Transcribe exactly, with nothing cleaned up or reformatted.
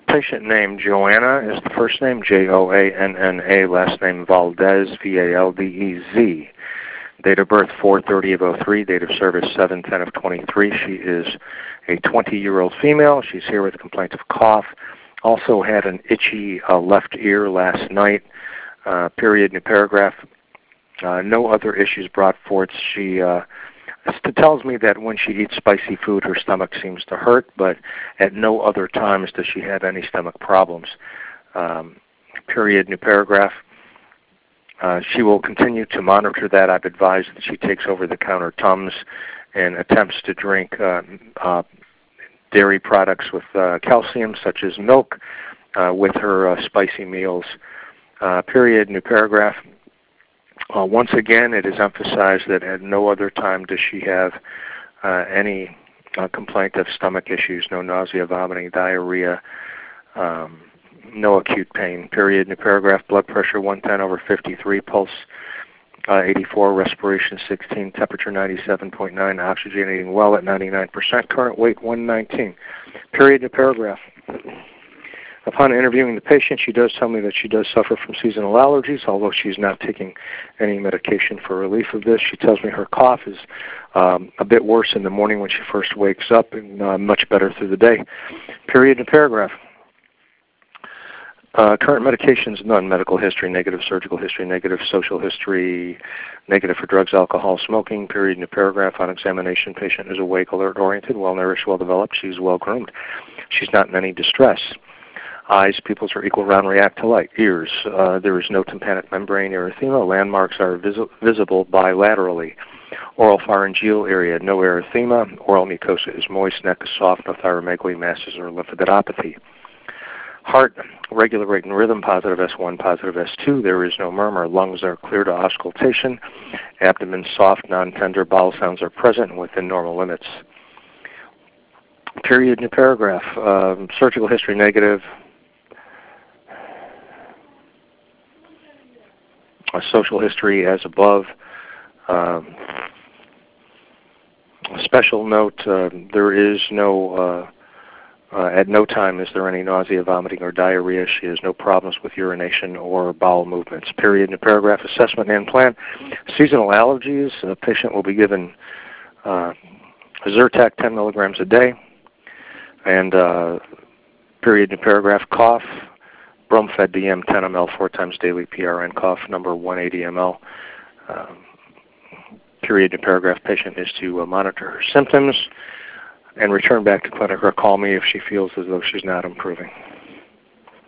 patient name Joanna is the first name, J O A N N A, last name Valdez, V A L D E Z. Date of birth four thirty of oh three, date of service seven ten of twenty-three. She is a twenty-year-old female. She's here with complaints of cough. Also had an itchy uh, left ear last night. Uh, period, new paragraph. Uh, no other issues brought forth. She uh, it tells me that when she eats spicy food, her stomach seems to hurt, but at no other times does she have any stomach problems. Um, period, new paragraph. Uh, she will continue to monitor that. I've advised that she takes over-the-counter Tums and attempts to drink uh, uh, dairy products with uh, calcium, such as milk, uh, with her uh, spicy meals. Uh, period, new paragraph. Uh, once again, it is emphasized that at no other time does she have uh, any uh, complaint of stomach issues, no nausea, vomiting, diarrhea, um, no acute pain. Period. New paragraph. Blood pressure one ten over fifty-three, pulse uh, eighty-four, respiration sixteen, temperature ninety-seven point nine, oxygenating well at ninety-nine percent, current weight one nineteen. Period. New paragraph. Upon interviewing the patient, she does tell me that she does suffer from seasonal allergies, although she's not taking any medication for relief of this. She tells me her cough is um, a bit worse in the morning when she first wakes up and uh, much better through the day. Period. New paragraph. Uh, current medications, none. Medical history, negative. Surgical history, negative. Social history, negative for drugs, alcohol, smoking. Period. New paragraph. On examination, patient is awake, alert, oriented, well-nourished, well-developed. She's well-groomed. She's not in any distress. Eyes, pupils are equal, round, react to light. Ears, uh, there is no tympanic membrane erythema. Landmarks are vis visible bilaterally. Oral pharyngeal area, no erythema. Oral mucosa is moist. Neck is soft. No thyromegaly, masses, or lymphadenopathy. Heart, regular rate and rhythm, positive S one, positive S two. There is no murmur. Lungs are clear to auscultation. Abdomen soft, non-tender. Bowel sounds are present and within normal limits. Period. New paragraph. Um, surgical history, negative. A social history as above. Um, a special note, uh, there is no... Uh, Uh, at no time is there any nausea, vomiting, or diarrhea. She has no problems with urination or bowel movements. Period. In the paragraph, assessment and plan. Seasonal allergies. The patient will be given uh, Zyrtec ten milligrams a day. And uh, period. In the paragraph, cough. Bromfed D M ten milliliters four times daily. P R N cough number one eighty milliliters. Um, period. In the paragraph, patient is to uh, monitor her symptoms and return back to clinic or call me if she feels as though she's not improving.